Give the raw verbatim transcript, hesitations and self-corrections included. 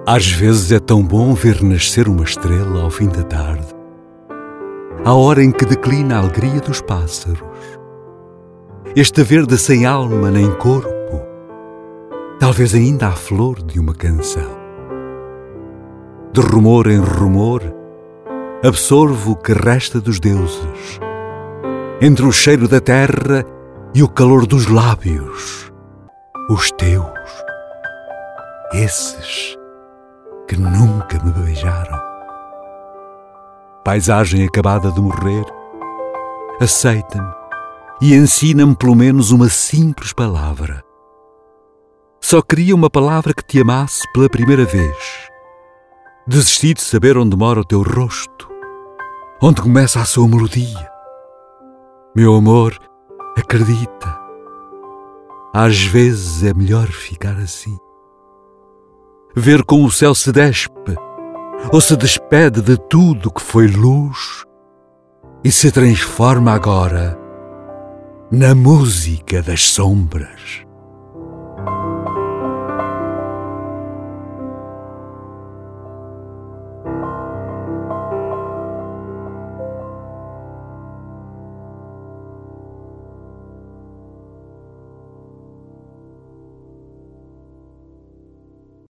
Às vezes é tão bom ver nascer uma estrela ao fim da tarde, à hora em que declina a alegria dos pássaros. Este verde sem alma nem corpo, talvez ainda a flor de uma canção. De rumor em rumor, absorvo o que resta dos deuses, entre o cheiro da terra e o calor dos lábios, os teus, esses que nunca me beijaram. Paisagem acabada de morrer, aceita-me e ensina-me pelo menos uma simples palavra. Só queria uma palavra que te amasse pela primeira vez. Desisti de saber onde mora o teu rosto, onde começa a sua melodia. Meu amor, acredita, às vezes é melhor ficar assim. Ver como o céu se despe ou se despede de tudo que foi luz e se transforma agora na música das sombras.